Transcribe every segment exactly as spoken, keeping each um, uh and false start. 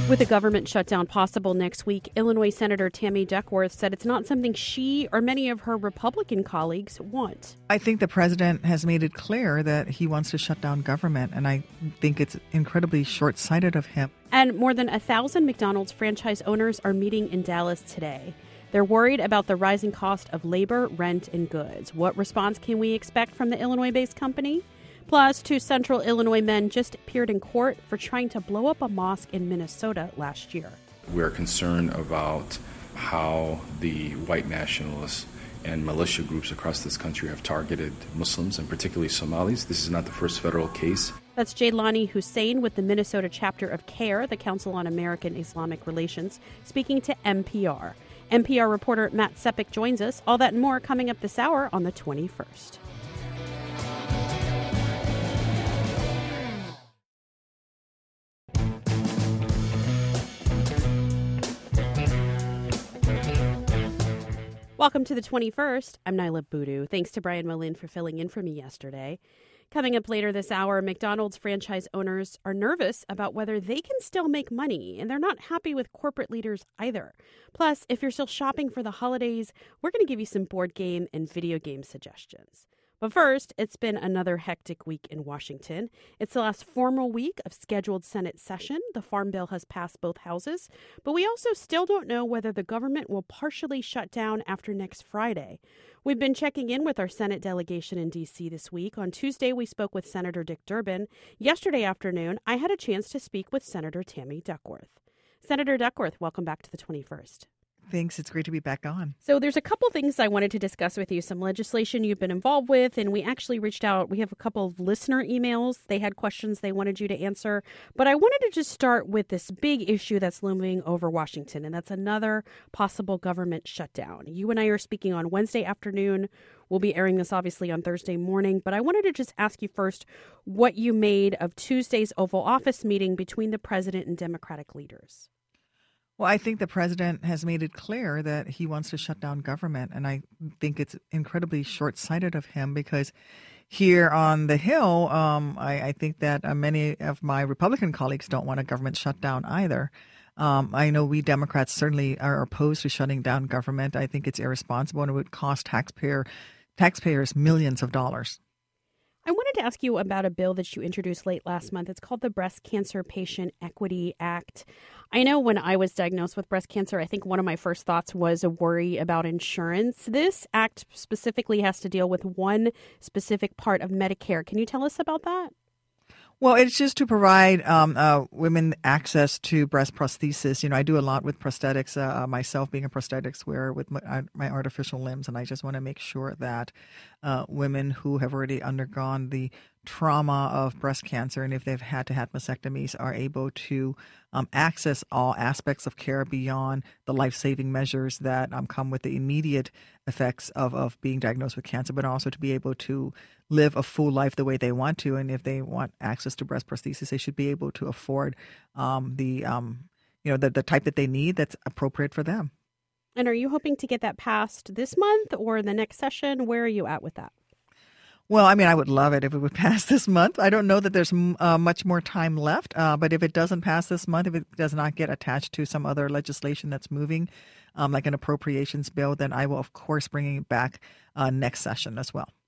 With a government shutdown possible next week, Illinois Senator Tammy Duckworth said it's not something she or many of her Republican colleagues want. I think the president has made it clear that he wants to shut down government, and I think it's incredibly short-sighted of him. And more than a thousand McDonald's franchise owners are meeting in Dallas today. They're worried about the rising cost of labor, rent, and goods. What response can we expect from the Illinois-based company? Plus, two Central Illinois men just appeared in court for trying to blow up a mosque in Minnesota last year. We're concerned about how the white nationalists and militia groups across this country have targeted Muslims, and particularly Somalis. This is not the first federal case. That's Jaylani Hussein with the Minnesota chapter of CARE, the Council on American Islamic Relations, speaking to N P R. N P R reporter Matt Sepik joins us. All that and more coming up this hour on the twenty-first. Welcome to the twenty-first. I'm Nyla Boodoo. Thanks to Brian Mullen for filling in for me yesterday. Coming up later this hour, McDonald's franchise owners are nervous about whether they can still make money, and they're not happy with corporate leaders either. Plus, if you're still shopping for the holidays, we're going to give you some board game and video game suggestions. But first, it's been another hectic week in Washington. It's the last formal week of scheduled Senate session. The Farm Bill has passed both houses, but we also still don't know whether the government will partially shut down after next Friday. We've been checking in with our Senate delegation in D C this week. On Tuesday, we spoke with Senator Dick Durbin. Yesterday afternoon, I had a chance to speak with Senator Tammy Duckworth. Senator Duckworth, welcome back to the twenty-first. Thanks. It's great to be back on. So there's a couple things I wanted to discuss with you, some legislation you've been involved with, and we actually reached out. We have a couple of listener emails. They had questions they wanted you to answer. But I wanted to just start with this big issue that's looming over Washington, and that's another possible government shutdown. You and I are speaking on Wednesday afternoon. We'll be airing this obviously on Thursday morning, but I wanted to just ask you first what you made of Tuesday's Oval Office meeting between the president and Democratic leaders. Well, I think the president has made it clear that he wants to shut down government, and I think it's incredibly short-sighted of him because here on the Hill, um, I, I think that uh, many of my Republican colleagues don't want a government shutdown either. Um, I know we Democrats certainly are opposed to shutting down government. I think it's irresponsible and it would cost taxpayer taxpayers millions of dollars. I wanted to ask you about a bill that you introduced late last month. It's called the Breast Cancer Patient Equity Act. I know when I was diagnosed with breast cancer, I think one of my first thoughts was a worry about insurance. This act specifically has to deal with one specific part of Medicare. Can you tell us about that? Well, it's just to provide um, uh, women access to breast prosthesis. You know, I do a lot with prosthetics, uh, myself being a prosthetics wearer with my, my artificial limbs, and I just want to make sure that uh, women who have already undergone the trauma of breast cancer, and if they've had to have mastectomies, are able to um, access all aspects of care beyond the life-saving measures that um, come with the immediate effects of, of being diagnosed with cancer, but also to be able to live a full life the way they want to. And if they want access to breast prosthesis, they should be able to afford um, the, um, you know, the, the type that they need that's appropriate for them. And are you hoping to get that passed this month or the next session? Where are you at with that? Well, I mean, I would love it if it would pass this month. I don't know that there's uh, much more time left, uh, but if it doesn't pass this month, if it does not get attached to some other legislation that's moving, um, like an appropriations bill, then I will, of course, bring it back uh, next session as well.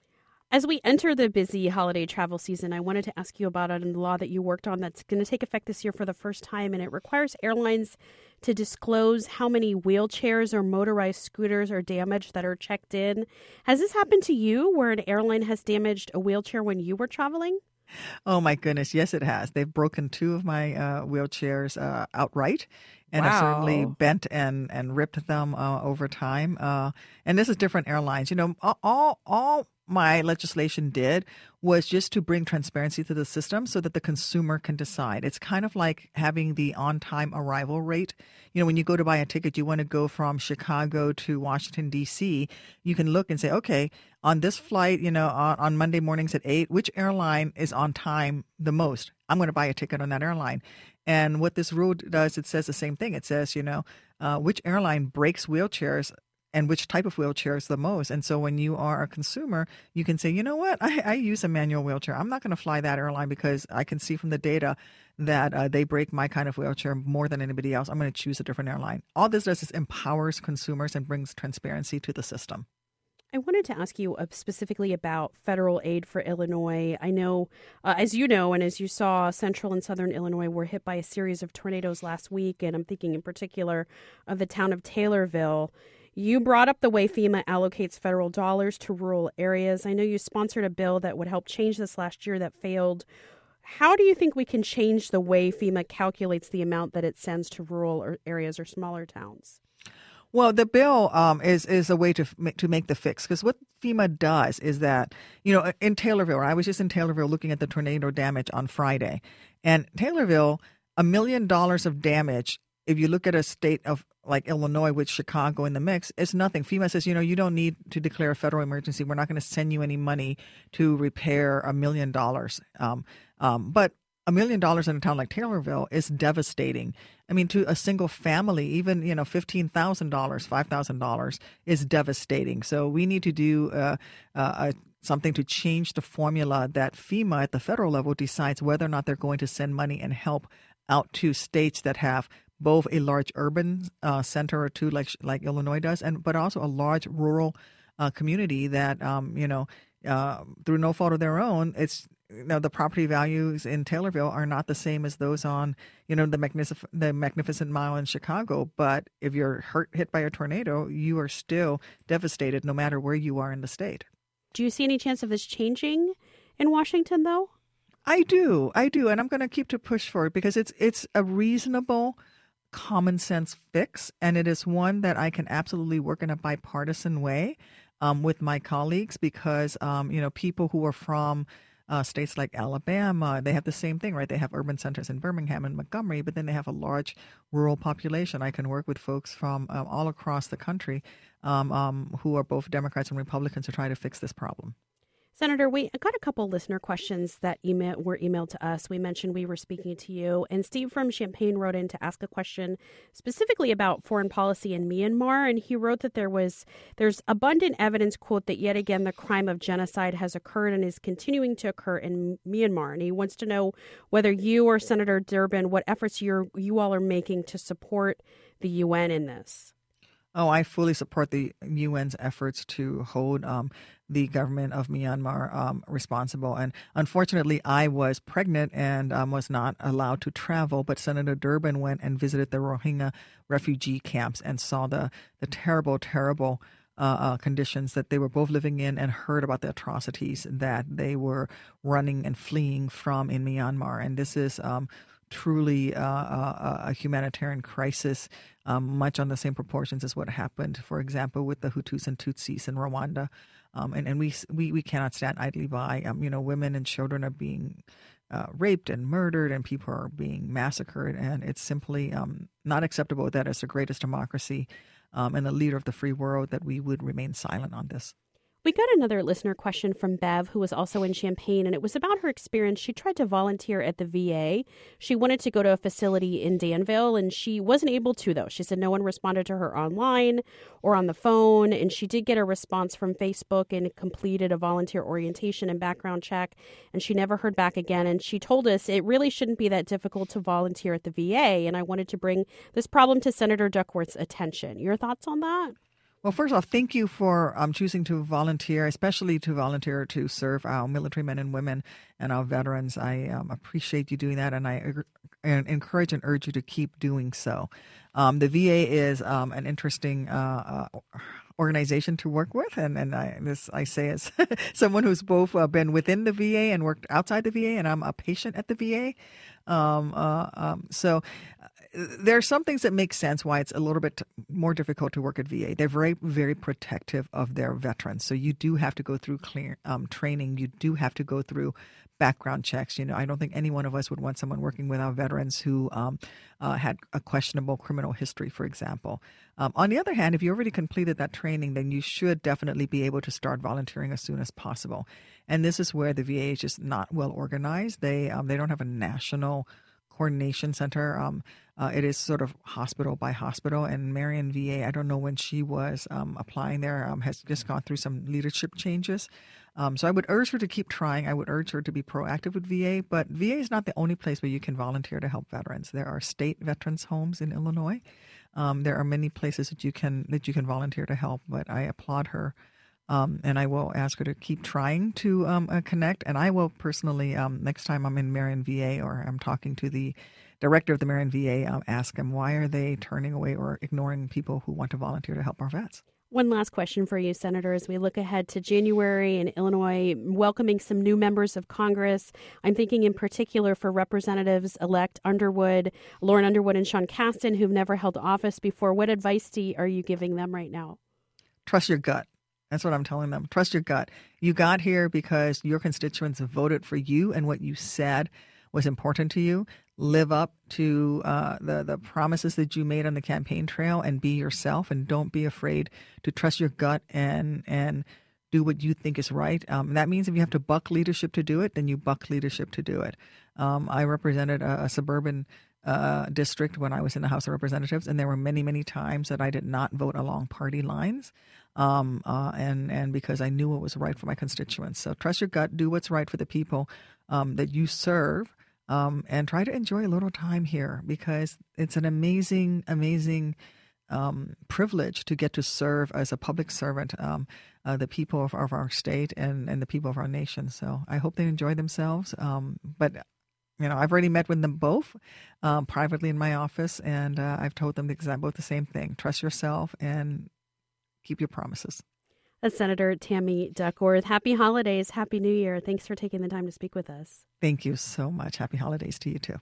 As we enter the busy holiday travel season, I wanted to ask you about a law that you worked on that's going to take effect this year for the first time, and it requires airlines to disclose how many wheelchairs or motorized scooters are damaged that are checked in. Has this happened to you where an airline has damaged a wheelchair when you were traveling? Oh, my goodness. Yes, it has. They've broken two of my uh, wheelchairs uh, outright. And wow. I've certainly bent and, and ripped them uh, over time. Uh, and this is different airlines. You know, all all my legislation did was just to bring transparency to the system so that the consumer can decide. It's kind of like having the on-time arrival rate. You know, when you go to buy a ticket, you want to go from Chicago to Washington, D C, you can look and say, okay, on this flight, you know, on, on Monday mornings at eight, which airline is on time the most? I'm going to buy a ticket on that airline. And what this rule does, it says the same thing. It says, you know, uh, which airline breaks wheelchairs and which type of wheelchair is the most. And so when you are a consumer, you can say, you know what, I, I use a manual wheelchair. I'm not going to fly that airline because I can see from the data that uh, they break my kind of wheelchair more than anybody else. I'm going to choose a different airline. All this does is empowers consumers and brings transparency to the system. I wanted to ask you uh, specifically about federal aid for Illinois. I know, uh, as you know, and as you saw, central and southern Illinois were hit by a series of tornadoes last week, and I'm thinking in particular of the town of Taylorville. You brought up the way FEMA allocates federal dollars to rural areas. I know you sponsored a bill that would help change this last year that failed. How do you think we can change the way FEMA calculates the amount that it sends to rural areas or smaller towns? Well, the bill um, is is a way to make, to make the fix, because what FEMA does is that, you know, in Taylorville, I was just in Taylorville looking at the tornado damage on Friday, and Taylorville, a million dollars of damage. If you look at a state of like Illinois with Chicago in the mix, it's nothing. FEMA says, you know, you don't need to declare a federal emergency. We're not going to send you any money to repair a million dollars. Um, um, but a million dollars in a town like Taylorville is devastating. I mean, to a single family, even, you know, fifteen thousand dollars, five thousand dollars is devastating. So we need to do uh, uh, something to change the formula that FEMA at the federal level decides whether or not they're going to send money and help out to states that have both a large urban uh, center or two, like like Illinois does, and but also a large rural uh, community that, um, you know, uh, through no fault of their own, it's, you know, the property values in Taylorville are not the same as those on, you know, the magnificent the Magnificent Mile in Chicago. But if you're hurt hit by a tornado, you are still devastated no matter where you are in the state. Do you see any chance of this changing in Washington, though? I do, I do, and I'm going to keep to push for it because it's it's a reasonable, common sense fix, and it is one that I can absolutely work in a bipartisan way um, with my colleagues, because um, you know, people who are from uh, states like Alabama, they have the same thing, right? They have urban centers in Birmingham and Montgomery, but then they have a large rural population. I can work with folks from um, all across the country um, um, who are both Democrats and Republicans to try to fix this problem. Senator, we got a couple listener questions that email, were emailed to us. We mentioned we were speaking to you, and Steve from Champaign wrote in to ask a question specifically about foreign policy in Myanmar, and he wrote that there was there's abundant evidence, quote, that yet again the crime of genocide has occurred and is continuing to occur in Myanmar, and he wants to know whether you or Senator Durbin, what efforts you you all are making to support the U N in this. Oh, I fully support the U N's efforts to hold um, the government of Myanmar um, responsible. And unfortunately, I was pregnant and um, was not allowed to travel. But Senator Durbin went and visited the Rohingya refugee camps and saw the, the terrible, terrible uh, uh, conditions that they were both living in, and heard about the atrocities that they were running and fleeing from in Myanmar. And this is um, truly uh, a, a humanitarian crisis, um, much on the same proportions as what happened, for example, with the Hutus and Tutsis in Rwanda. Um, and and we, we we cannot stand idly by. Um, you know, women and children are being uh, raped and murdered, and people are being massacred. And it's simply um, not acceptable that as the greatest democracy um, and the leader of the free world that we would remain silent on this. We got another listener question from Bev, who was also in Champaign, and it was about her experience. She tried to volunteer at the V A. She wanted to go to a facility in Danville, and she wasn't able to, though. She said no one responded to her online or on the phone, and she did get a response from Facebook and completed a volunteer orientation and background check, and she never heard back again. And she told us it really shouldn't be that difficult to volunteer at the V A, and I wanted to bring this problem to Senator Duckworth's attention. Your thoughts on that? Well, first off, thank you for um, choosing to volunteer, especially to volunteer to serve our military men and women and our veterans. I um, appreciate you doing that, and I uh, encourage and urge you to keep doing so. Um, the V A is um, an interesting uh, uh, organization to work with, and, and I, this I say as someone who's both uh, been within the V A and worked outside the V A, and I'm a patient at the V A. Um, uh, um, so there are some things that make sense why it's a little bit more difficult to work at V A. They're very, very protective of their veterans. So you do have to go through clear um, training. You do have to go through background checks. You know, I don't think any one of us would want someone working with our veterans who um, uh, had a questionable criminal history, for example. Um, on the other hand, if you already completed that training, then you should definitely be able to start volunteering as soon as possible. And this is where the V A is just not well organized. They um, they don't have a national coordination center. Um, uh, it is sort of hospital by hospital, and Marion V A, I don't know when she was um, applying there, um, has just gone through some leadership changes. Um, so I would urge her to keep trying. I would urge her to be proactive with V A, but V A is not the only place where you can volunteer to help veterans. There are state veterans homes in Illinois. Um, there are many places that you can that you can volunteer to help, but I applaud her. Um, and I will ask her to keep trying to um, uh, connect. And I will personally, um, next time I'm in Marion V A or I'm talking to the director of the Marion V A, I'll ask him, why are they turning away or ignoring people who want to volunteer to help our vets? One last question for you, Senator, as we look ahead to January in Illinois, welcoming some new members of Congress. I'm thinking in particular for Representatives-elect Underwood, Lauren Underwood and Sean Casten, who've never held office before. What advice do you, are you giving them right now? Trust your gut. That's what I'm telling them. Trust your gut. You got here because your constituents voted for you and what you said was important to you. Live up to uh, the, the promises that you made on the campaign trail and be yourself, and don't be afraid to trust your gut and and do what you think is right. Um, that means if you have to buck leadership to do it, then you buck leadership to do it. Um, I represented a, a suburban uh, district when I was in the House of Representatives, and there were many, many times that I did not vote along party lines. Um, uh, and, and because I knew what was right for my constituents. So trust your gut, do what's right for the people um, that you serve, um, and try to enjoy a little time here, because it's an amazing, amazing um, privilege to get to serve as a public servant, um, uh, the people of, of our state and, and the people of our nation. So I hope they enjoy themselves. Um, but You know, I've already met with them both um, privately in my office, and uh, I've told them exactly both the same thing. Trust yourself and keep your promises. That's Senator Tammy Duckworth. Happy holidays. Happy New Year. Thanks for taking the time to speak with us. Thank you so much. Happy holidays to you, too.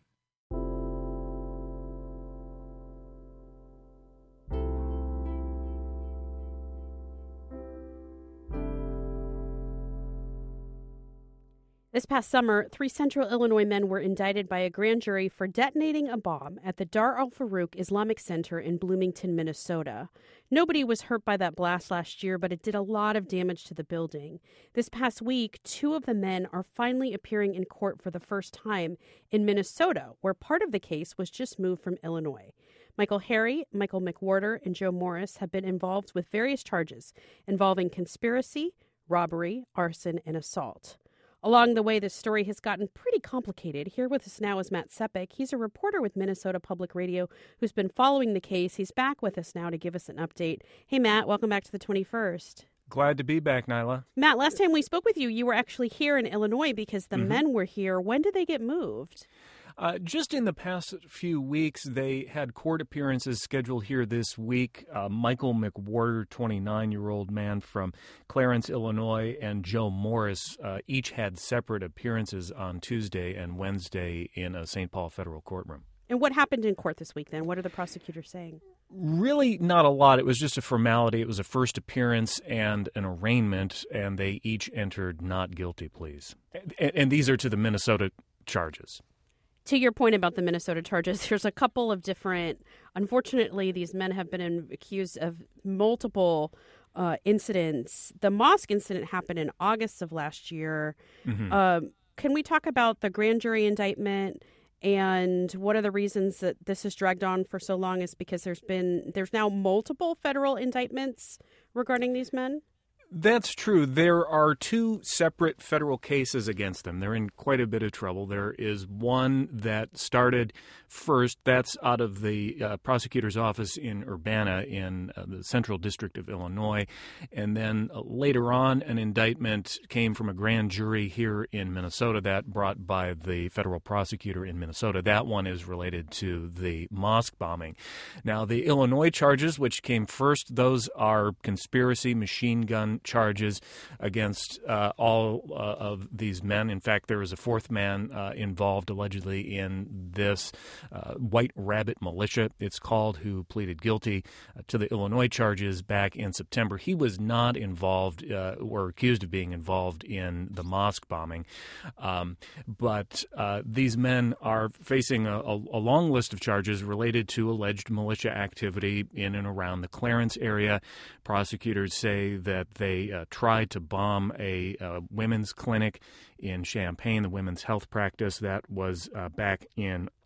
This past summer, three Central Illinois men were indicted by a grand jury for detonating a bomb at the Dar al-Farouk Islamic Center in Bloomington, Minnesota. Nobody was hurt by that blast last year, but it did a lot of damage to the building. This past week, two of the men are finally appearing in court for the first time in Minnesota, where part of the case was just moved from Illinois. Michael Harry, Michael McWhorter, and Joe Morris have been involved with various charges involving conspiracy, robbery, arson, and assault. Along the way, this story has gotten pretty complicated. Here with us now is Matt Sepik. He's a reporter with Minnesota Public Radio who's been following the case. He's back with us now to give us an update. Hey, Matt, welcome back to the twenty-first. Glad to be back, Nyla. Matt, last time we spoke with you, you were actually here in Illinois because the mm-hmm. men were here. When did they get moved? Uh, just in the past few weeks, they had court appearances scheduled here this week. Uh, Michael McWhorter, twenty-nine-year-old man from Clarence, Illinois, and Joe Morris uh, each had separate appearances on Tuesday and Wednesday in a Saint Paul federal courtroom. And what happened in court this week, then? What are the prosecutors saying? Really not a lot. It was just a formality. It was a first appearance and an arraignment, and they each entered not guilty pleas. And, and these are to the Minnesota charges. To your point about the Minnesota charges, there's a couple of different, unfortunately, these men have been in, accused of multiple uh, incidents. The mosque incident happened in August of last year. Mm-hmm. Um, can we talk about the grand jury indictment and what are the reasons that this has dragged on for so long? Is because there's been, there's now multiple federal indictments regarding these men? That's true. There are two separate federal cases against them. They're in quite a bit of trouble. There is one that started first. That's out of the uh, prosecutor's office in Urbana in uh, the Central District of Illinois. And then uh, later on, an indictment came from a grand jury here in Minnesota that brought by the federal prosecutor in Minnesota. That one is related to the mosque bombing. Now, the Illinois charges, which came first, those are conspiracy, machine gun charges against uh, all uh, of these men. In fact, there was a fourth man uh, involved allegedly in this uh, White Rabbit Militia, it's called, who pleaded guilty uh, to the Illinois charges back in September. He was not involved uh, or accused of being involved in the mosque bombing. Um, but uh, these men are facing a, a, a long list of charges related to alleged militia activity in and around the Clarence area. Prosecutors say that they They uh, tried to bomb a uh, women's clinic in Champaign, the women's health practice that was uh, back in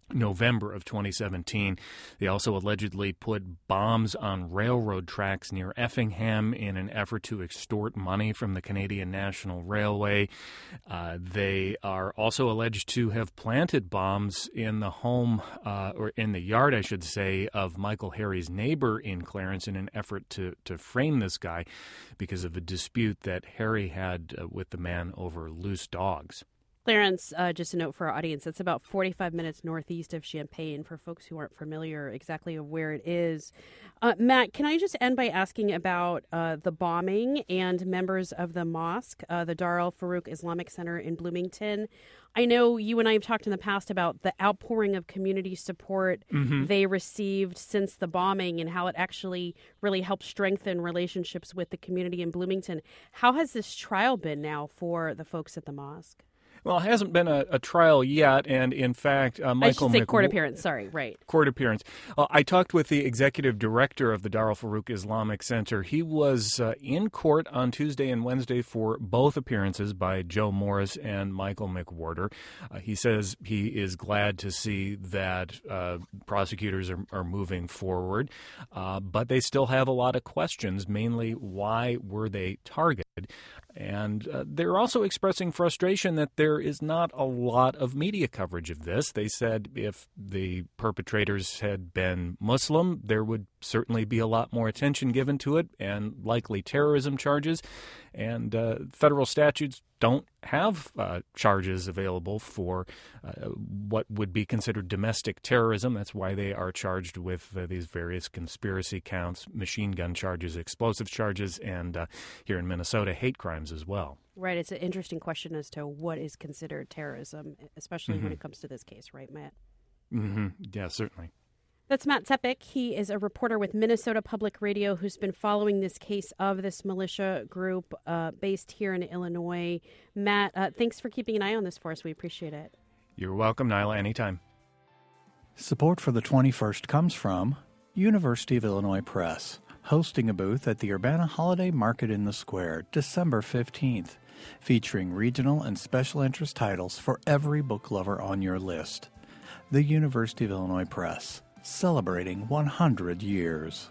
November of twenty seventeen. They also allegedly put bombs on railroad tracks near Effingham in an effort to extort money from the Canadian National Railway. Uh, they are also alleged to have planted bombs in the home, uh, or in the yard, I should say, of Michael Harry's neighbor in Clarence in an effort to, to frame this guy because of a dispute that Harry had uh, with the man over loose dogs. Clarence, uh, just a note for our audience, it's about forty-five minutes northeast of Champaign for folks who aren't familiar exactly of where it is. Uh, Matt, can I just end by asking about uh, the bombing and members of the mosque, uh, the Dar al-Farouk Islamic Center in Bloomington? I know you and I have talked in the past about the outpouring of community support mm-hmm. they received since the bombing and how it actually really helped strengthen relationships with the community in Bloomington. How has this trial been now for the folks at the mosque? Well, it hasn't been a, a trial yet, and in fact, uh, Michael I should say Mc... court appearance. Sorry, right. Court appearance. Uh, I talked with the executive director of the Dar al-Farouk Islamic Center. He was uh, in court on Tuesday and Wednesday for both appearances by Joe Morris and Michael McWhorter. Uh, he says he is glad to see that uh, prosecutors are, are moving forward, uh, but they still have a lot of questions, mainly why were they targeted? And uh, they're also expressing frustration that there is not a lot of media coverage of this. They said if the perpetrators had been Muslim, there would certainly be a lot more attention given to it and likely terrorism charges. And uh, federal statutes don't have uh, charges available for uh, what would be considered domestic terrorism. That's why they are charged with uh, these various conspiracy counts, machine gun charges, explosive charges, and uh, here in Minnesota, hate crimes as well. Right. It's an interesting question as to what is considered terrorism, especially mm-hmm. when it comes to this case, right, Matt? Mm-hmm. Yeah, certainly. That's Matt Tepik. He is a reporter with Minnesota Public Radio who's been following this case of this militia group uh, based here in Illinois. Matt, uh, thanks for keeping an eye on this for us. We appreciate it. You're welcome, Nyla, anytime. Support for the twenty-first comes from University of Illinois Press, hosting a booth at the Urbana Holiday Market in the Square, December fifteenth, featuring regional and special interest titles for every book lover on your list. The University of Illinois Press, celebrating one hundred years.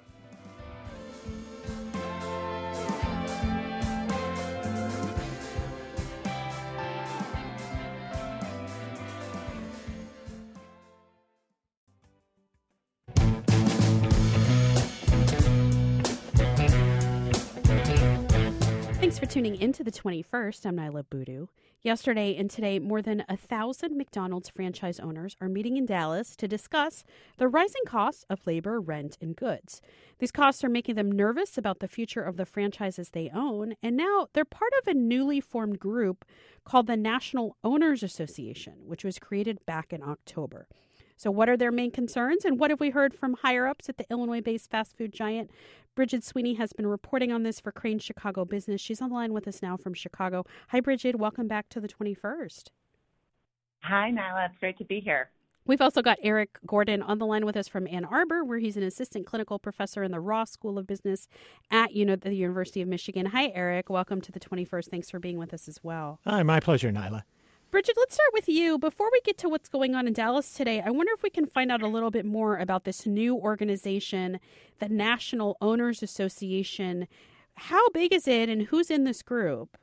Thanks for tuning into the twenty-first. I'm Nyla Boodoo. Yesterday and today, more than a thousand McDonald's franchise owners are meeting in Dallas to discuss the rising costs of labor, rent, and goods. These costs are making them nervous about the future of the franchises they own, and now they're part of a newly formed group called the National Owners Association, which was created back in October. So what are their main concerns, and what have we heard from higher-ups at the Illinois-based fast food giant? Bridget Sweeney has been reporting on this for Crain's Chicago Business. She's on the line with us now from Chicago. Hi, Bridget. Welcome back to the twenty-first. Hi, Nyla. It's great to be here. We've also got Eric Gordon on the line with us from Ann Arbor, where he's an assistant clinical professor in the Ross School of Business at the University of Michigan. Hi, Eric. Welcome to the twenty-first. Thanks for being with us as well. Hi, my pleasure, Nyla. Bridget, let's start with you. Before we get to what's going on in Dallas today, I wonder if we can find out a little bit more about this new organization, the National Owners Association. How big is it, and who's in this group?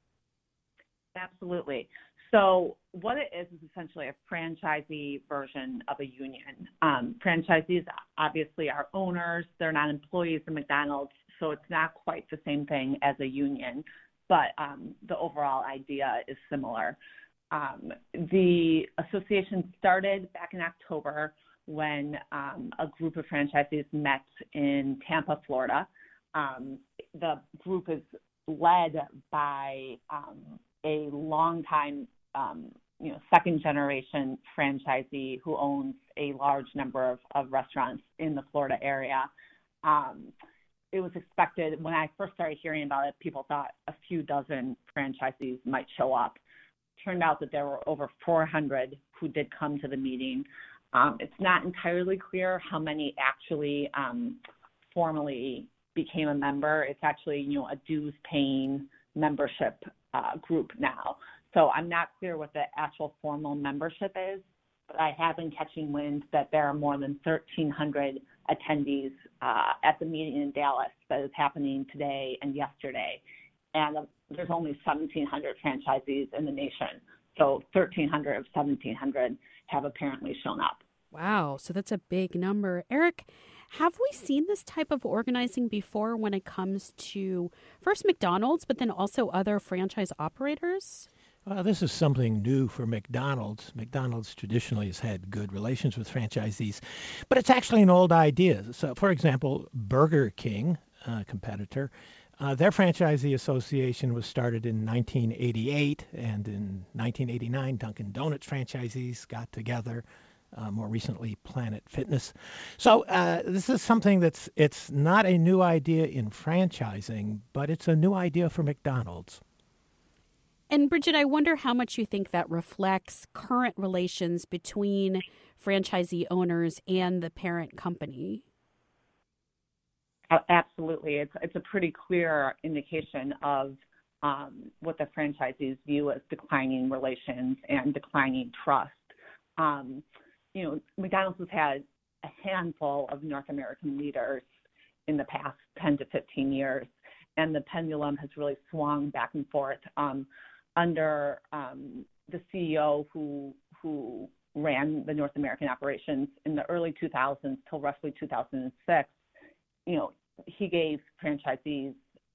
Absolutely. So what it is is essentially a franchisee version of a union. Um, franchisees obviously are owners. They're not employees of McDonald's, so it's not quite the same thing as a union, but um, the overall idea is similar. Um, the association started back in October when um, a group of franchisees met in Tampa, Florida. Um, the group is led by um, a longtime, um, you know, second-generation franchisee who owns a large number of, of restaurants in the Florida area. Um, it was expected, when I first started hearing about it, people thought a few dozen franchisees might show up. Turned out that there were over four hundred who did come to the meeting. Um, it's not entirely clear how many actually um, formally became a member. It's actually, you know, a dues-paying membership uh, group now. So I'm not clear what the actual formal membership is, but I have been catching wind that there are more than thirteen hundred attendees uh, at the meeting in Dallas that is happening today and yesterday. And uh, there's only seventeen hundred franchisees in the nation. So thirteen hundred of seventeen hundred have apparently shown up. Wow, so that's a big number. Eric, have we seen this type of organizing before when it comes to first McDonald's, but then also other franchise operators? Well, this is something new for McDonald's. McDonald's traditionally has had good relations with franchisees, but it's actually an old idea. So, for example, Burger King, a competitor, uh, their franchisee association was started in nineteen eighty-eight, and in nineteen eighty-nine, Dunkin' Donuts franchisees got together. Uh, more recently, Planet Fitness. So uh, this is something that's it's not a new idea in franchising, but it's a new idea for McDonald's. And Bridget, I wonder how much you think that reflects current relations between franchisee owners and the parent company. Absolutely. It's it's a pretty clear indication of um, what the franchisees view as declining relations and declining trust. Um, you know, McDonald's has had a handful of North American leaders in the past ten to fifteen years, and the pendulum has really swung back and forth. Um, under um, the C E O who who ran the North American operations in the early two thousands till roughly two thousand six, you know, he gave franchisees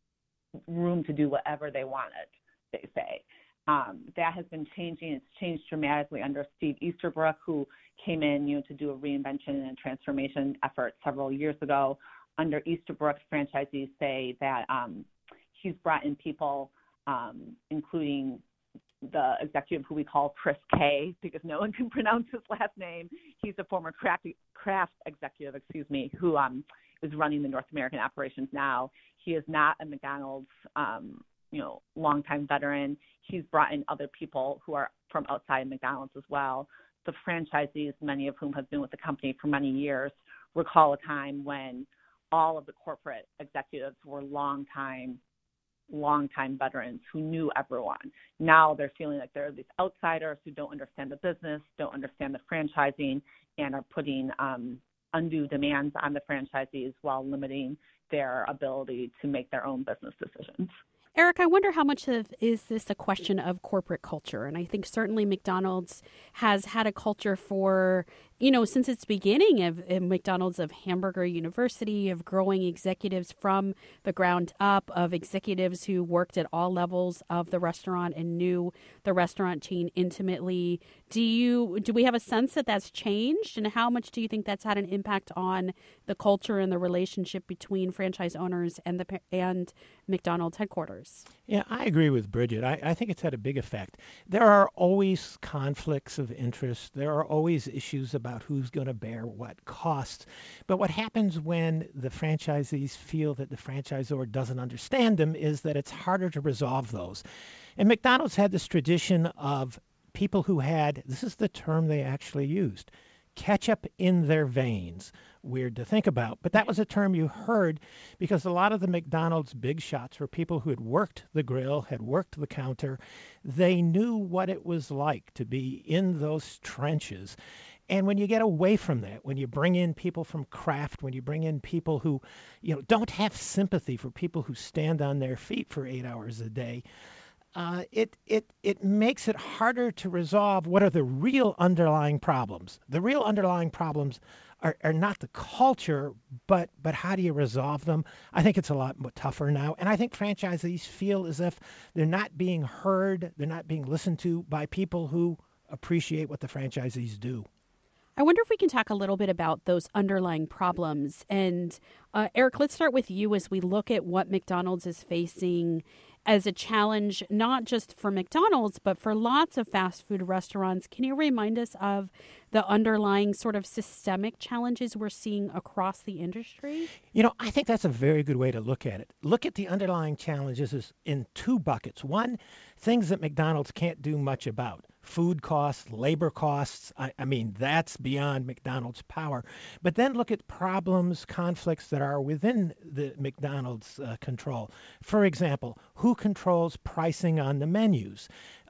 room to do whatever they wanted, they say. Um, that has been changing. It's changed dramatically under Steve Easterbrook, who came in, you know, to do a reinvention and transformation effort several years ago. Under Easterbrook, franchisees say that um, he's brought in people, um, including the executive who we call Chris K, because no one can pronounce his last name. He's a former Kraft, Kraft executive, excuse me, who um, is running the North American operations now. He is not a McDonald's, um, you know, longtime veteran. He's brought in other people who are from outside McDonald's as well. The franchisees, many of whom have been with the company for many years, recall a time when all of the corporate executives were longtime longtime veterans who knew everyone. Now they're feeling like there are these outsiders who don't understand the business, don't understand the franchising, and are putting um, undue demands on the franchisees while limiting their ability to make their own business decisions. Eric, I wonder how much of is this a question of corporate culture? And I think certainly McDonald's has had a culture for, you know, since its beginning of, of McDonald's of Hamburger University, of growing executives from the ground up, of executives who worked at all levels of the restaurant and knew the restaurant chain intimately. Do you do we have a sense that that's changed? And how much do you think that's had an impact on the culture and the relationship between franchise owners and the and McDonald's headquarters? Yeah, I agree with Bridget. I, I think it's had a big effect. There are always conflicts of interest. There are always issues about who's going to bear what costs. But what happens when the franchisees feel that the franchisor doesn't understand them is that it's harder to resolve those. And McDonald's had this tradition of people who had, this is the term they actually used, ketchup in their veins. Weird to think about, but that was a term you heard because a lot of the McDonald's big shots were people who had worked the grill, had worked the counter. They knew what it was like to be in those trenches. And when you get away from that, when you bring in people from Kraft, when you bring in people who, you know, don't have sympathy for people who stand on their feet for eight hours a day, Uh, it it it makes it harder to resolve what are the real underlying problems. The real underlying problems are, are not the culture, but but how do you resolve them? I think it's a lot more tougher now. And I think franchisees feel as if they're not being heard, they're not being listened to by people who appreciate what the franchisees do. I wonder if we can talk a little bit about those underlying problems. And uh, Eric, let's start with you as we look at what McDonald's is facing as a challenge, not just for McDonald's, but for lots of fast food restaurants. Can you remind us of the underlying sort of systemic challenges we're seeing across the industry? You know, I think that's a very good way to look at it. Look at the underlying challenges as in two buckets. One, things that McDonald's can't do much about. Food costs, labor costs. I, I mean, that's beyond McDonald's power. But then look at problems, conflicts that are within the McDonald's uh, control. For example, who controls pricing on the menus?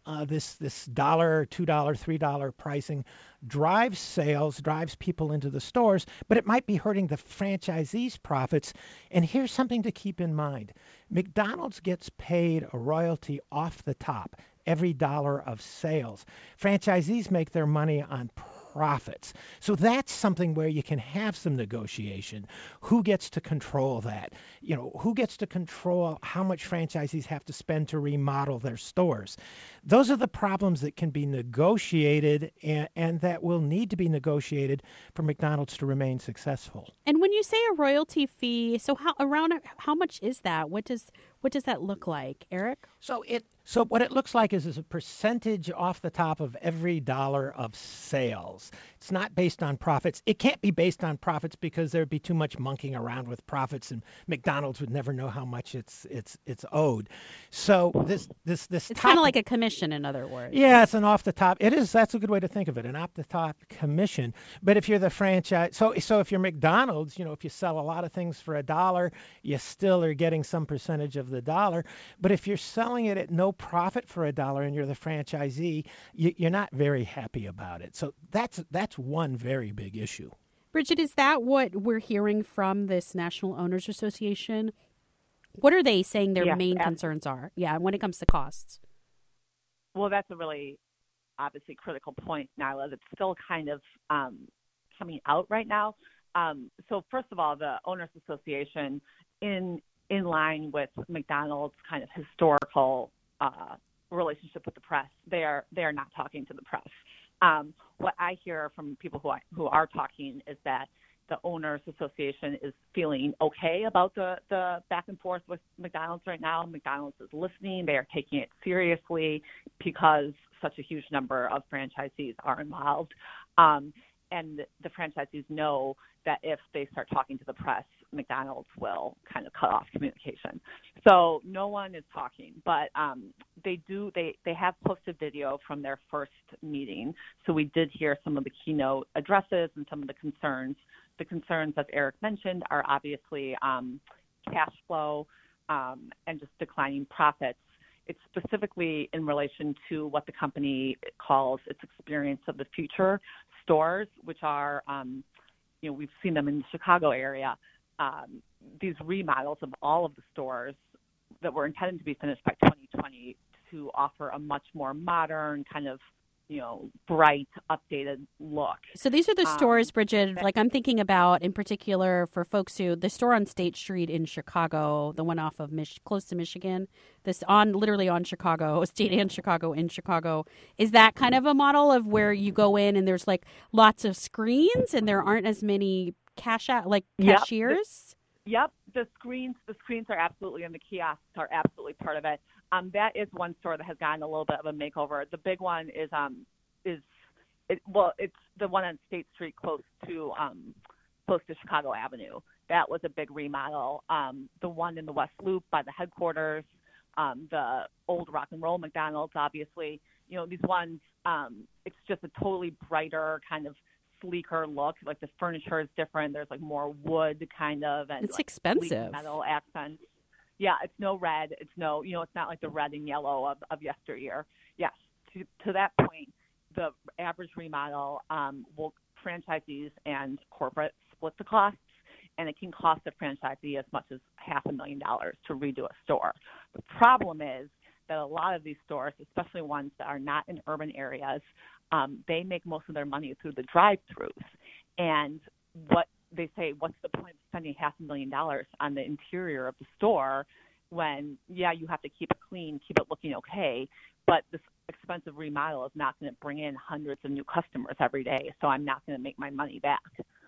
uh, this this dollar, two dollar, three dollar pricing drives sales, drives people into the stores, but it might be hurting the franchisees' profits. And here's something to keep in mind: McDonald's gets paid a royalty off the top every dollar of sales. Franchisees make their money on profits. So that's something where you can have some negotiation. Who gets to control that? You know, who gets to control how much franchisees have to spend to remodel their stores? Those are the problems that can be negotiated and, and that will need to be negotiated for McDonald's to remain successful. And when you say a royalty fee, so how around how much is that? What does what does that look like, Eric? So it so what it looks like is, is a percentage off the top of every dollar of sales. It's not based on profits. It can't be based on profits because there'd be too much monkeying around with profits, and McDonald's would never know how much it's it's it's owed. So this this this it's top, kind of like a commission, in other words. Yeah, it's an off the top. It is. That's a good way to think of it, an off the top commission. But if you're the franchise, so so if you're McDonald's, you know, if you sell a lot of things for a dollar, you still are getting some percentage of the dollar. But if you're selling it at no profit for a dollar and you're the franchisee, you, you're not very happy about it. So that's that's one very big issue. Bridget, is that what we're hearing from this National Owners Association? What are they saying their Yes, main absolutely. concerns are? Yeah, when it comes to costs. Well, that's a really obviously critical point, Nyla, that's still kind of um, coming out right now. Um, so first of all, the Owners Association, in in line with McDonald's kind of historical uh, relationship with the press, they are they are not talking to the press. Um, what I hear from people who I, who are talking is that the Owners Association is feeling okay about the, the back and forth with McDonald's right now. McDonald's is listening. They are taking it seriously because such a huge number of franchisees are involved. Um, and the franchisees know that if they start talking to the press, McDonald's will kind of cut off communication. So no one is talking, but um, they do. They, they have posted video from their first meeting. So we did hear some of the keynote addresses and some of the concerns. The concerns, as Eric mentioned, are obviously um, cash flow um, and just declining profits. It's specifically in relation to what the company calls its experience of the future stores, which are, um, you know, we've seen them in the Chicago area. Um, these remodels of all of the stores that were intended to be finished by twenty twenty to offer a much more modern kind of, you know, bright, updated look. So these are the stores, um, Bridget, like I'm thinking about in particular for folks who, the store on State Street in Chicago, the one off of Mich- close to Michigan, this on literally on Chicago, State and Chicago in Chicago. Is that kind of a model of where you go in and there's like lots of screens and there aren't as many cash out, like cashiers? Yep, the, yep, the screens, the screens are absolutely, and the kiosks are absolutely part of it. Um, that is one store that has gotten a little bit of a makeover. The big one is um is it, well, it's the one on State Street close to um close to Chicago Avenue. That was a big remodel. Um, the one in the West Loop by the headquarters, um, the old Rock and Roll McDonald's, obviously. You know, these ones, um, it's just a totally brighter kind of sleeker look. Like the furniture is different. There's like more wood kind of, and It's like expensive. metal accents. Yeah, it's no red. It's no, you know, it's not like the red and yellow of, of yesteryear. Yes, to, to that point, the average remodel um, will franchisees and corporate split the costs, and it can cost a franchisee as much as half a million dollars to redo a store. The problem is that a lot of these stores, especially ones that are not in urban areas, um, they make most of their money through the drive-thrus. And what they say, what's the point of spending half a million dollars on the interior of the store when, yeah, you have to keep it clean, keep it looking okay, but this expensive remodel is not going to bring in hundreds of new customers every day, so I'm not going to make my money back.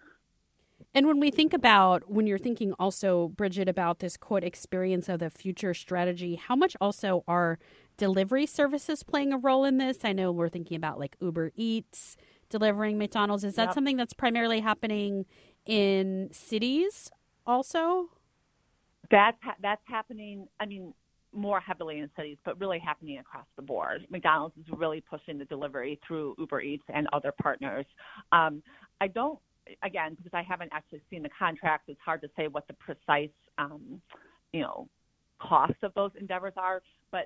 And when we think about, when you're thinking also, Bridget, about this, quote, experience of the future strategy, how much also are delivery services playing a role in this? I know we're thinking about like Uber Eats delivering McDonald's. Is that Yep. something that's primarily happening in cities also? That's, ha- that's happening, I mean, more heavily in cities, but really happening across the board. McDonald's is really pushing the delivery through Uber Eats and other partners. Um, I don't, again, because I haven't actually seen the contracts, it's hard to say what the precise, um, you know, cost of those endeavors are. But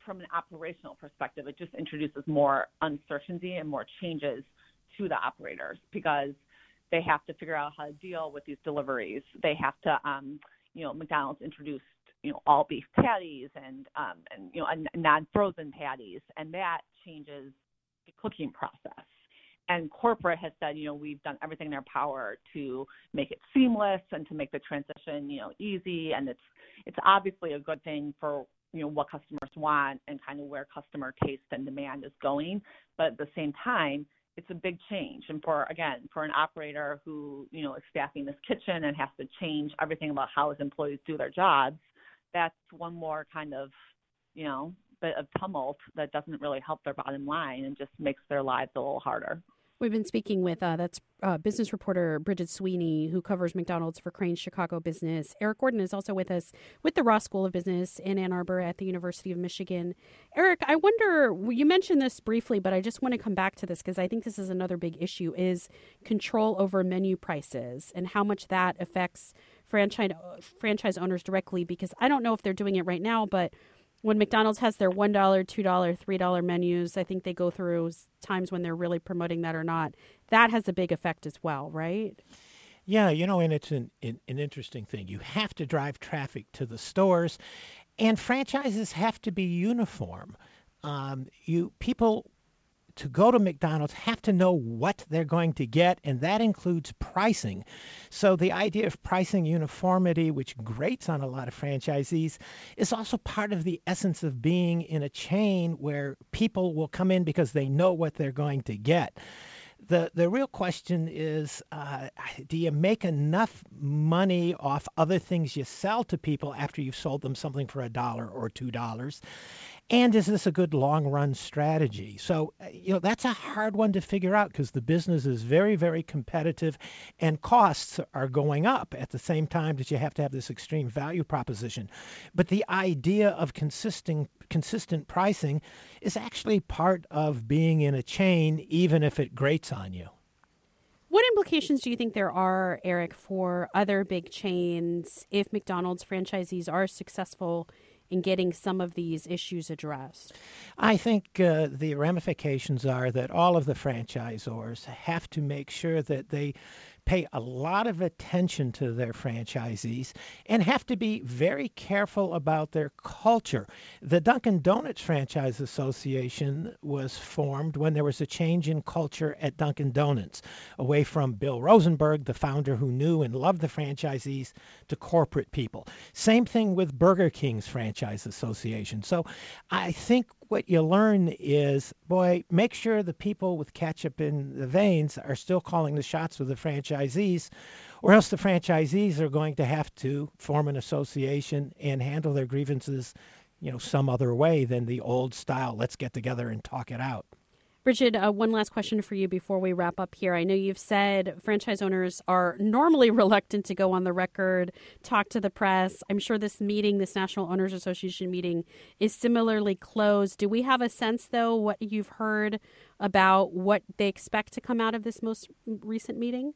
from an operational perspective, it just introduces more uncertainty and more changes to the operators because they have to figure out how to deal with these deliveries. They have to, um, you know, McDonald's introduced, you know, all beef patties and, um, and you know, non-frozen patties, and that changes the cooking process. And corporate has said, you know, we've done everything in our power to make it seamless and to make the transition, you know, easy. And it's it's obviously a good thing for, you know, what customers want and kind of where customer taste and demand is going. But at the same time, it's a big change. And for, again, for an operator who, you know, is staffing this kitchen and has to change everything about how his employees do their jobs, that's one more kind of, you know, bit of tumult that doesn't really help their bottom line and just makes their lives a little harder. We've been speaking with, uh, that's uh, business reporter Bridget Sweeney, who covers McDonald's for Crain's Chicago Business. Eric Gordon is also with us with the Ross School of Business in Ann Arbor at the University of Michigan. Eric, I wonder, you mentioned this briefly, but I just want to come back to this because I think this is another big issue, is control over menu prices and how much that affects franchise franchise owners directly, because I don't know if they're doing it right now, but when McDonald's has their one dollar, two dollar, three dollar menus, I think they go through times when they're really promoting that or not. That has a big effect as well, right? Yeah, you know, and it's an, an, an interesting thing. You have to drive traffic to the stores, and franchises have to be uniform. Um, you people to go to McDonald's have to know what they're going to get, and that includes pricing. So the idea of pricing uniformity, which grates on a lot of franchisees, is also part of the essence of being in a chain where people will come in because they know what they're going to get. The the real question is, uh, do you make enough money off other things you sell to people after you've sold them something for a dollar or two dollars? And is this a good long-run strategy? So, you know, that's a hard one to figure out because the business is very, very competitive and costs are going up at the same time that you have to have this extreme value proposition. But the idea of consistent, consistent pricing is actually part of being in a chain, even if it grates on you. What implications do you think there are, Eric, for other big chains if McDonald's franchisees are successful in getting some of these issues addressed? I think uh, the ramifications are that all of the franchisors have to make sure that they pay a lot of attention to their franchisees and have to be very careful about their culture. The Dunkin' Donuts Franchise Association was formed when there was a change in culture at Dunkin' Donuts, away from Bill Rosenberg, the founder who knew and loved the franchisees, to corporate people. Same thing with Burger King's Franchise Association. So I think what you learn is, boy, make sure the people with ketchup in the veins are still calling the shots with the franchisees, or else the franchisees are going to have to form an association and handle their grievances, you know, some other way than the old style, let's get together and talk it out. Bridget, uh, one last question for you before we wrap up here. I know you've said franchise owners are normally reluctant to go on the record, talk to the press. I'm sure this meeting, this National Owners Association meeting, is similarly closed. Do we have a sense, though, what you've heard about what they expect to come out of this most recent meeting?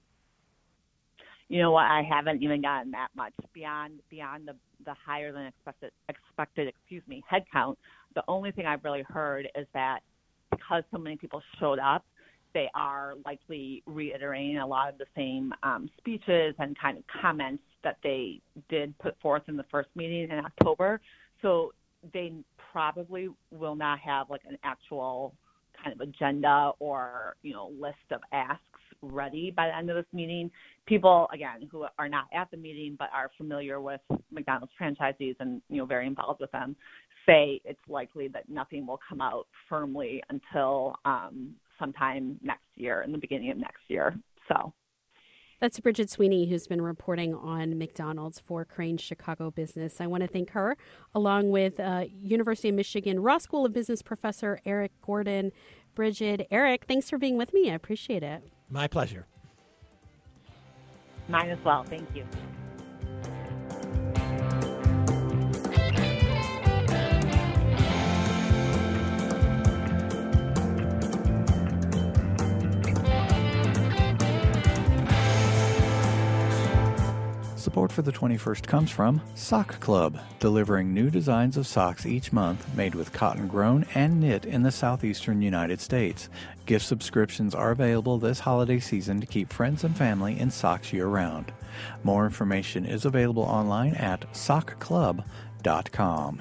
You know what? I haven't even gotten that much beyond beyond the, the higher than expected expected excuse me headcount. The only thing I've really heard is that because so many people showed up, they are likely reiterating a lot of the same um, speeches and kind of comments that they did put forth in the first meeting in October. So they probably will not have like an actual kind of agenda or, you know, list of asks ready by the end of this meeting. People, again, who are not at the meeting but are familiar with McDonald's franchisees and, you know, very involved with them, say it's likely that nothing will come out firmly until um, sometime next year, in the beginning of next year. So that's Bridget Sweeney, who's been reporting on McDonald's for Crain's Chicago Business. I want to thank her, along with uh, University of Michigan Ross School of Business professor Eric Gordon. Bridget, Eric, thanks for being with me. I appreciate it. My pleasure. Mine as well. Thank you. Support for the twenty-first comes from Sock Club, delivering new designs of socks each month made with cotton grown and knit in the southeastern United States. Gift subscriptions are available this holiday season to keep friends and family in socks year-round. More information is available online at sock club dot com.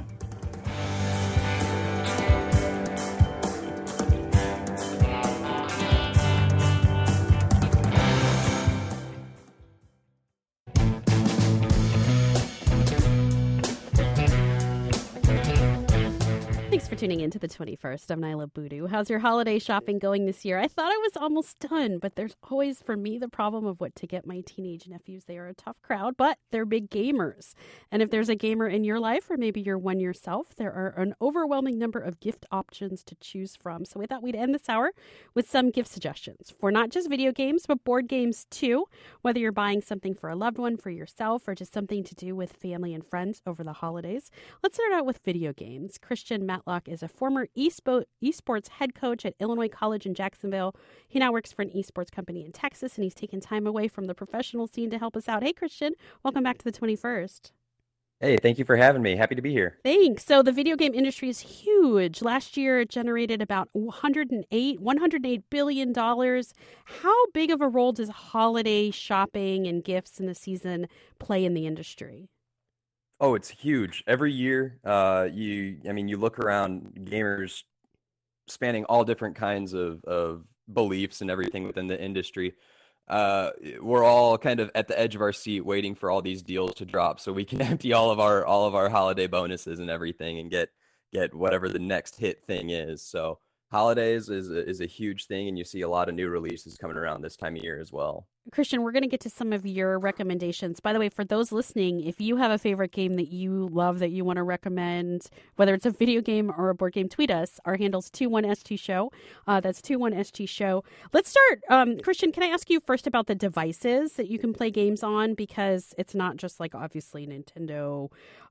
Thanks for tuning in to the twenty-first. I'm Nyla Boodoo. How's your holiday shopping going this year? I thought I was almost done, but there's always, for me, the problem of what to get my teenage nephews. They are a tough crowd, but they're big gamers. And if there's a gamer in your life, or maybe you're one yourself, there are an overwhelming number of gift options to choose from. So we thought we'd end this hour with some gift suggestions for not just video games, but board games too. Whether you're buying something for a loved one, for yourself, or just something to do with family and friends over the holidays. Let's start out with video games. Christian Matlock is a former espo- esports head coach at Illinois College in Jacksonville. He now works for an esports company in Texas, and he's taken time away from the professional scene to help us out. Hey, Christian, welcome back to the twenty-first. Hey, thank you for having me. Happy to be here. Thanks. So the video game industry is huge. Last year, it generated about one hundred eight billion dollars. How big of a role does holiday shopping and gifts in the season play in the industry? Oh, it's huge. Every year, uh, you, I mean, you look around, gamers spanning all different kinds of, of beliefs and everything within the industry. Uh, we're all kind of at the edge of our seat waiting for all these deals to drop so we can empty all of our all of our holiday bonuses and everything and get get whatever the next hit thing is. So holidays is a, is a huge thing, and you see a lot of new releases coming around this time of year as well. Christian, we're going to get to some of your recommendations. By the way, for those listening, if you have a favorite game that you love that you want to recommend, whether it's a video game or a board game, tweet us. Our handle's twenty-one S T show. Uh, that's twenty-one S T show. Let's start. Um, Christian, can I ask you first about the devices that you can play games on? Because it's not just like, obviously, Nintendo.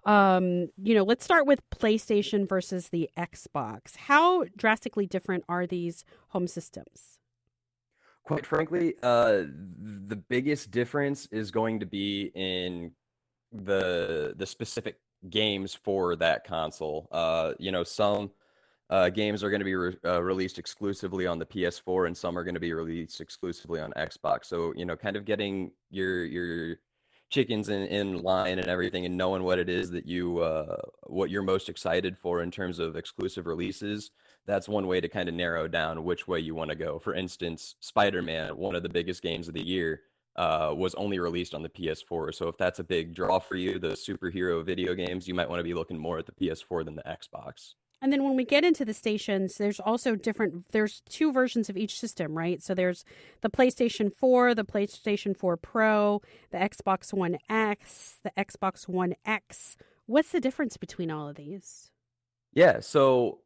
Um, you know, let's start with PlayStation versus the Xbox. How drastically different are these home systems? Quite frankly, uh, the biggest difference is going to be in the the specific games for that console. Uh, you know, some uh, games are going to be re- uh, released exclusively on the P S four, and some are going to be released exclusively on Xbox. So, you know, kind of getting your your chickens in, in line and everything, and knowing what it is that you uh, what you're most excited for in terms of exclusive releases. That's one way to kind of narrow down which way you want to go. For instance, Spider-Man, one of the biggest games of the year, uh, was only released on the P S four. So if that's a big draw for you, the superhero video games, you might want to be looking more at the P S four than the Xbox. And then when we get into the stations, there's also different, there's two versions of each system, right? So there's the PlayStation four, the PlayStation four Pro, the Xbox One X, the Xbox One X. What's the difference between all of these? Yeah, so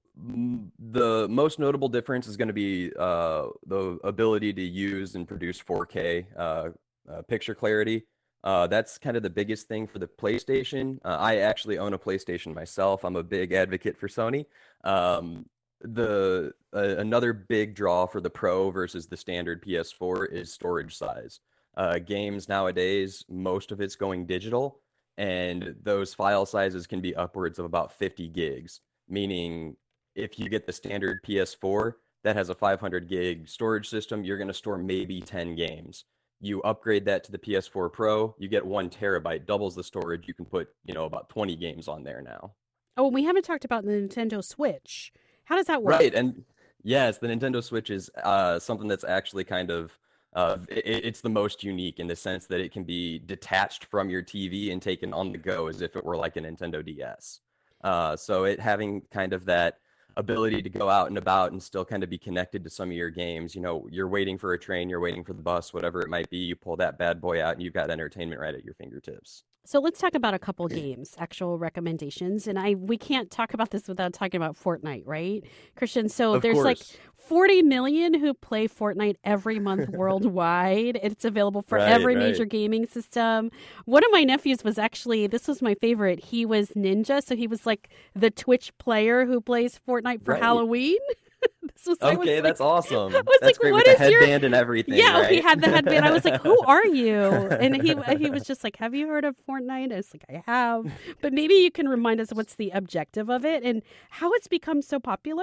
the most notable difference is going to be uh, the ability to use and produce four K uh, uh, picture clarity. Uh, that's kind of the biggest thing for the PlayStation. Uh, I actually own a PlayStation myself. I'm a big advocate for Sony. Um, the uh, another big draw for the Pro versus the standard P S four is storage size. Uh, games nowadays, most of it's going digital, and those file sizes can be upwards of about fifty gigs, meaning if you get the standard P S four that has a five hundred gig storage system, you're going to store maybe ten games. You upgrade that to the P S four Pro, you get one terabyte, doubles the storage. You can put, you know, about twenty games on there now. Oh, we haven't talked about the Nintendo Switch. How does that work? Right, and yes, the Nintendo Switch is uh, something that's actually kind of, uh, it, it's the most unique in the sense that it can be detached from your T V and taken on the go as if it were like a Nintendo D S. Uh, so it having kind of that ability to go out and about and still kind of be connected to some of your games. You know, you're waiting for a train, you're waiting for the bus, whatever it might be, you pull that bad boy out and you've got entertainment right at your fingertips. So let's talk about a couple games, actual recommendations. And I we can't talk about this without talking about Fortnite, right, Christian? So of there's course. like forty million who play Fortnite every month worldwide. It's available for right, every right. major gaming system. One of my nephews was actually, this was my favorite, he was Ninja. So he was like the Twitch player who plays Fortnite for Right. Halloween. So okay, like, that's awesome. I was That's like, great what with the is your headband and everything. Yeah, right? he had the headband. I was like, who are you? And he he was just like, have you heard of Fortnite? I was like, I have. But maybe you can remind us what's the objective of it and how it's become so popular?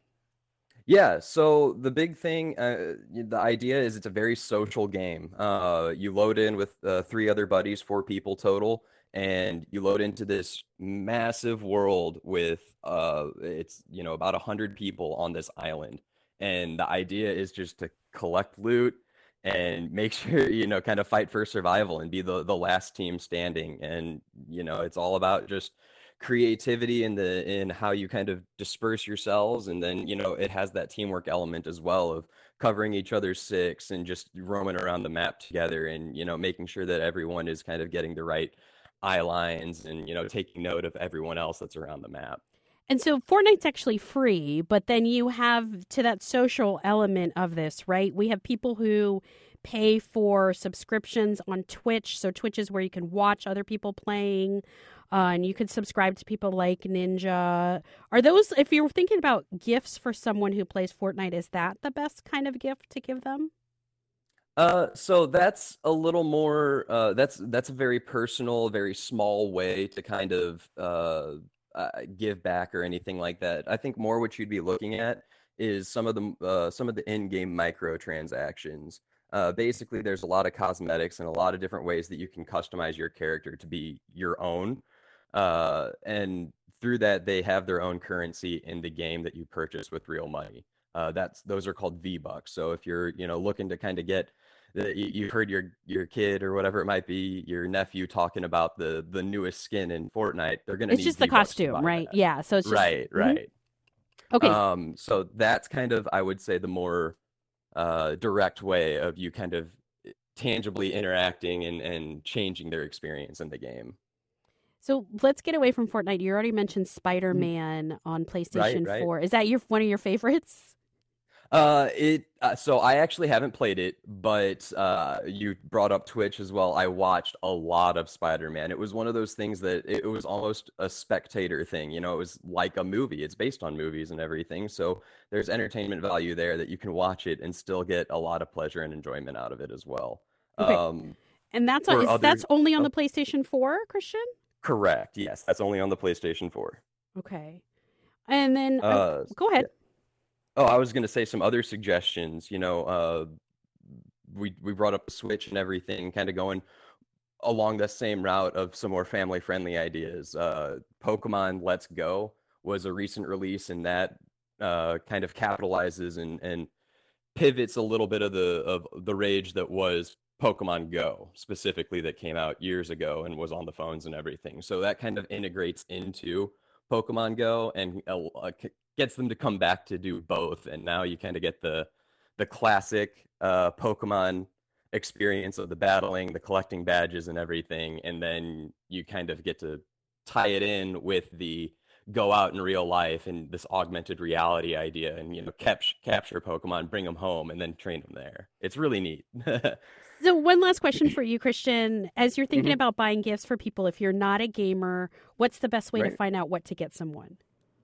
Yeah, so the big thing, uh, the idea is it's a very social game. Uh, you load in with uh, three other buddies, four people total, and you load into this massive world with uh, it's you know about a hundred people on this island, and the idea is just to collect loot and make sure you know kind of fight for survival and be the the last team standing, and you know it's all about just creativity in the in how you kind of disperse yourselves, and then you know it has that teamwork element as well of covering each other's six and just roaming around the map together, and you know making sure that everyone is kind of getting the right eye lines and you know taking note of everyone else that's around the map. And so Fortnite's actually free, but then you have to that social element of this, right? We have people who pay for subscriptions on Twitch. So Twitch is where you can watch other people playing. Uh, and you could subscribe to people like Ninja. Are those, if you're thinking about gifts for someone who plays Fortnite, is that the best kind of gift to give them? Uh, so that's a little more, uh, that's that's a very personal, very small way to kind of uh, uh, give back or anything like that. I think more what you'd be looking at is some of the uh, some of the in-game microtransactions. Uh, basically, there's a lot of cosmetics and a lot of different ways that you can customize your character to be your own. Uh, and through that, they have their own currency in the game that you purchase with real money. Uh, that's those are called V-Bucks. So if you're, you know, looking to kind of get, the, you, you heard your your kid or whatever it might be, your nephew talking about the the newest skin in Fortnite, they're gonna. It's need just the V-Bucks to costume, buy right? that. Yeah. So it's just, right, Mhm. right. Okay. Um, so that's kind of, I would say, the more uh, direct way of you kind of tangibly interacting and and changing their experience in the game. So let's get away from Fortnite. You already mentioned Spider-Man on PlayStation right. four. Is that your one of your favorites? Uh, it uh, so I actually haven't played it, but uh, you brought up Twitch as well. I watched a lot of Spider-Man. It was one of those things that it, it was almost a spectator thing. You know, it was like a movie. It's based on movies and everything, so there's entertainment value there that you can watch it and still get a lot of pleasure and enjoyment out of it as well. Okay. Um, And that's on, for is, other- that's only on oh. the PlayStation four, Christian? Correct. Yes, that's only on the PlayStation four. Okay. And then uh, Uh, go ahead. yeah. Oh, I was going to say some other suggestions. You know, uh, we we brought up the Switch and everything, kind of going along the same route of some more family-friendly ideas. Uh, Pokemon Let's Go was a recent release, and that uh, kind of capitalizes and and pivots a little bit of the of the rage that was Pokemon Go, specifically, that came out years ago and was on the phones and everything. So that kind of integrates into Pokemon Go and uh, gets them to come back to do both. And now you kind of get the the classic uh, Pokemon experience of the battling, the collecting badges and everything, and then you kind of get to tie it in with the go out in real life and this augmented reality idea, and you know cap- capture Pokemon, bring them home, and then train them there. It's really neat. So one last question for you, Christian. As you're thinking Mhm. about buying gifts for people, if you're not a gamer, what's the best way to Right. find out what to get someone?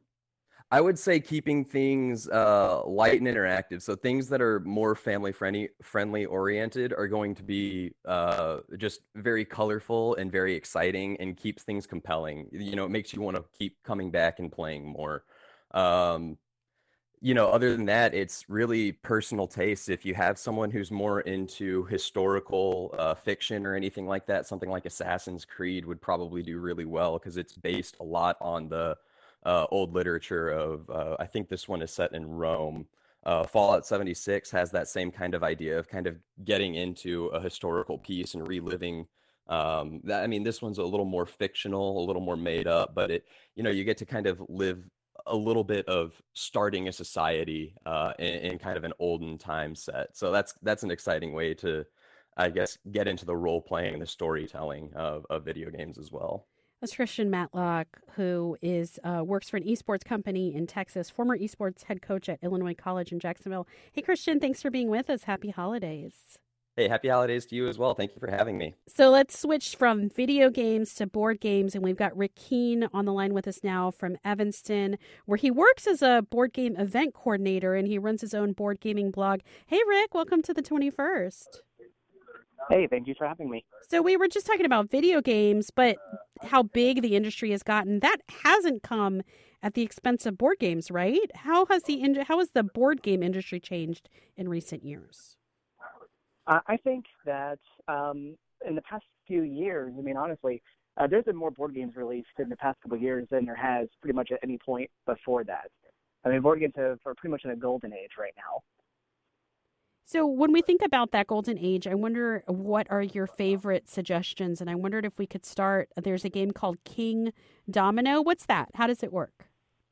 I would say keeping things uh, light and interactive. So things that are more family friendly, friendly oriented are going to be uh, just very colorful and very exciting, and keeps things compelling. You know, it makes you want to keep coming back and playing more. Um, you know, other than that, it's really personal taste. If you have someone who's more into historical uh, fiction or anything like that, something like Assassin's Creed would probably do really well, because it's based a lot on the uh, old literature of, uh, I think this one is set in Rome. Uh, Fallout seventy-six has that same kind of idea of kind of getting into a historical piece and reliving um, that. I mean, this one's a little more fictional, a little more made up, but it, you know, you get to kind of live a little bit of starting a society uh, in, in kind of an olden time set. So that's that's an exciting way to, I guess, get into the role playing and the storytelling of, of video games as well. That's Christian Matlock, who is uh, works for an esports company in Texas, former esports head coach at Illinois College in Jacksonville. Hey, Christian, thanks for being with us. Happy holidays. Hey, happy holidays to you as well. Thank you for having me. So let's switch from video games to board games. And we've got Rick Keene on the line with us now from Evanston, where he works as a board game event coordinator and he runs his own board gaming blog. Hey, Rick, welcome to the twenty-first. Hey, thank you for having me. So we were just talking about video games, but how big the industry has gotten, that hasn't come at the expense of board games, right? How has the how has the board game industry changed in recent years? Uh, I think that um, in the past few years, I mean, honestly, uh, there's been more board games released in the past couple of years than there has pretty much at any point before that. I mean, board games have, are pretty much in a golden age right now. So when we think about that golden age, I wonder what are your favorite suggestions? And I wondered if we could start, there's a game called King Domino. What's that? How does it work?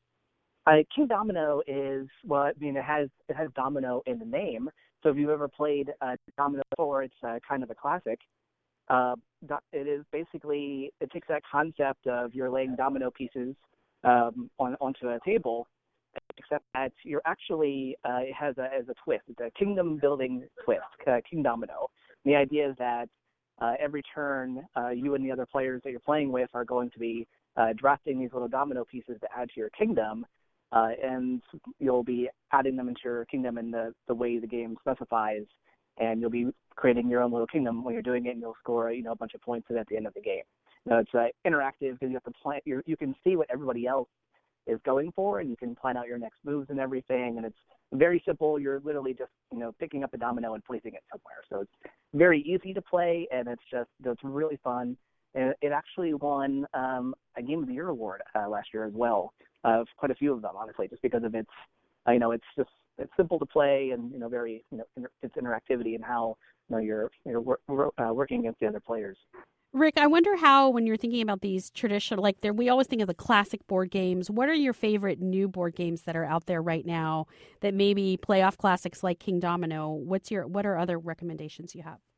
Uh, King Domino is, well, I mean, it has it has domino in the name. So if you've ever played uh, Domino before, it's uh, kind of a classic. Uh, it is basically, it takes that concept of you're laying domino pieces um, on onto a table, except that you're actually, uh, it has a, as a twist. It's a kingdom building twist, uh, King Domino. And the idea is that uh, every turn, uh, you and the other players that you're playing with are going to be uh, drafting these little domino pieces to add to your kingdom, uh, and you'll be adding them into your kingdom in the, the way the game specifies, and you'll be creating your own little kingdom when you're doing it, and you'll score, you know, a bunch of points at the end of the game. Now, it's uh, interactive because you have to plan. You're, you can see what everybody else is going for, and you can plan out your next moves and everything, and it's very simple. You're literally just, you know, picking up a domino and placing it somewhere. So it's very easy to play, and it's just, it's really fun. And it actually won um, a Game of the Year award uh, last year as well, uh, quite a few of them, honestly, just because of its, uh, you know, it's just, it's simple to play, and, you know, very, you know, inter- its interactivity and how, you know, you're, you're wor- uh, working against the other players. Rick, I wonder how, when you're thinking about these traditional, like there, we always think of the classic board games. What are your favorite new board games that are out there right now that maybe play off classics like King Domino? What's your, what are other recommendations you have?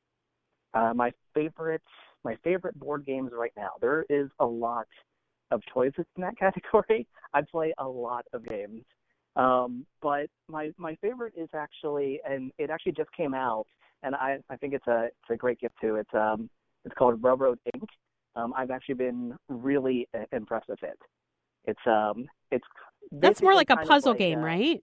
Uh, my favorite, my favorite board games right now. There is a lot of choices in that category. I play a lot of games, um, but my my favorite is actually, and it actually just came out, and I, I think it's a it's a great gift too. It's um. It's called Railroad Incorporated. Um, I've actually been really uh, impressed with it. It's um, it's that's more like a puzzle like game, a, right?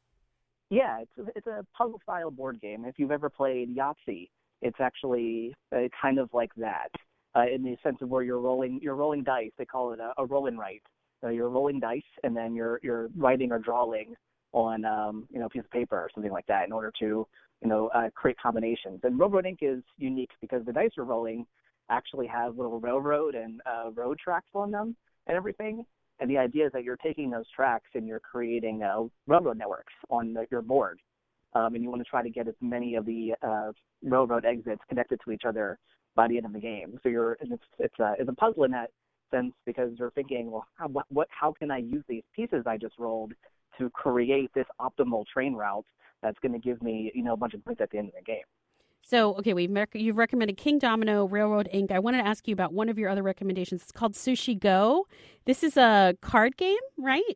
Yeah, it's it's a puzzle style board game. If you've ever played Yahtzee, it's actually uh, kind of like that, uh, in the sense of where you're rolling you're rolling dice. They call it a, a roll and write. So you're rolling dice, and then you're you're writing or drawing on um, you know, a piece of paper or something like that in order to, you know, uh, create combinations. And Railroad Incorporated is unique because the dice you're rolling actually have little railroad and uh, road tracks on them and everything. And the idea is that you're taking those tracks and you're creating uh, railroad networks on the, your board. Um, and you want to try to get as many of the uh, railroad exits connected to each other by the end of the game. So you're, and it's it's a, it's a puzzle in that sense because you're thinking, well, how, what, what how can I use these pieces I just rolled to create this optimal train route that's going to give me, you know, a bunch of points at the end of the game. So, okay, we've you've recommended King Domino, Railroad Incorporated. I wanted to ask you about one of your other recommendations. It's called Sushi Go. This is a card game, right?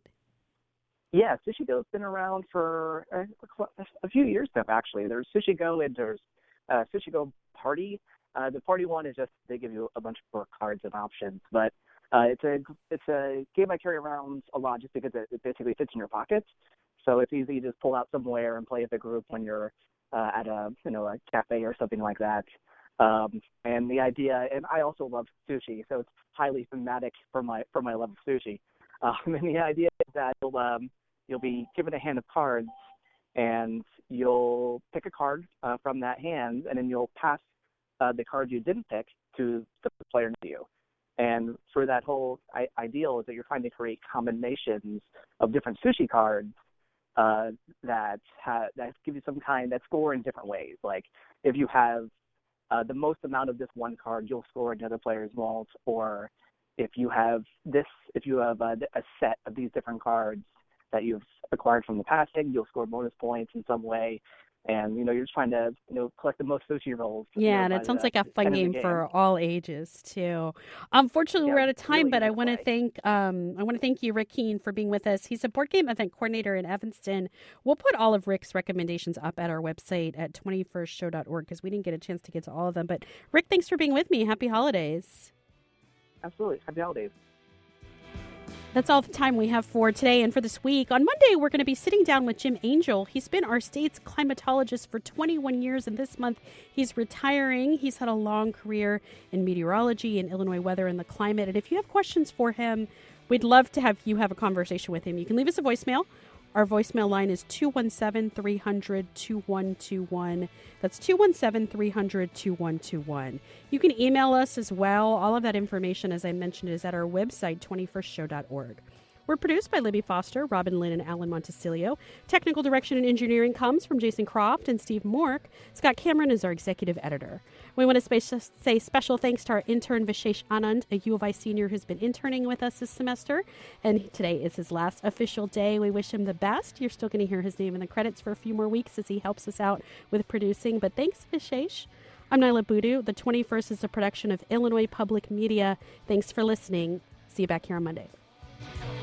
Yeah, Sushi Go's been around for uh, a few years now, actually. There's Sushi Go and there's uh, Sushi Go Party. Uh, the Party one is just they give you a bunch more cards and options, but uh, it's a it's a game I carry around a lot just because it, it basically fits in your pockets. So it's easy to just pull out somewhere and play with a group when you're uh, at a you know a cafe or something like that. Um, and the idea, and I also love sushi, so it's highly thematic for my for my love of sushi. Um, and the idea is that you'll um, you'll be given a hand of cards, and you'll pick a card uh, from that hand, and then you'll pass uh, the card you didn't pick to the player next to you. And for that whole I- ideal is that you're trying to create combinations of different sushi cards uh, that ha- that give you some kind that score in different ways. Like if you have uh, the most amount of this one card, you'll score another player's vault. Or if you have this, if you have a, a set of these different cards that you've acquired from the past, you'll score bonus points in some way. And, you know, you're just trying to, you know, collect the most sushi rolls. Yeah, you know, and by it sounds the like a fun end of the game for all ages too. Unfortunately, Yeah, we're out of time, really but I easy to want to play. thank um, I want to thank you, Rick Keene, for being with us. He's a board game event coordinator in Evanston. We'll put all of Rick's recommendations up at our website at twenty-first show dot org because we didn't get a chance to get to all of them. But Rick, thanks for being with me. Happy holidays. Absolutely. Happy holidays. That's all the time we have for today and for this week. On Monday, we're going to be sitting down with Jim Angel. He's been our state's climatologist for twenty-one years, and this month he's retiring. He's had a long career in meteorology and Illinois weather and the climate. And if you have questions for him, we'd love to have you have a conversation with him. You can leave us a voicemail. Our voicemail line is two one seven, three hundred, two one two one. That's two one seven, three hundred, two one two one. You can email us as well. All of that information, as I mentioned, is at our website, twenty-first show dot org. We're produced by Libby Foster, Robin Lynn, and Alan Montecillo. Technical direction and engineering comes from Jason Croft and Steve Mork. Scott Cameron is our executive editor. We want to spe- say special thanks to our intern, Vishesh Anand, a U of I senior who's been interning with us this semester. And today is his last official day. We wish him the best. You're still going to hear his name in the credits for a few more weeks as he helps us out with producing. But thanks, Vishesh. I'm Nyla Boodoo. The twenty-first is a production of Illinois Public Media. Thanks for listening. See you back here on Monday.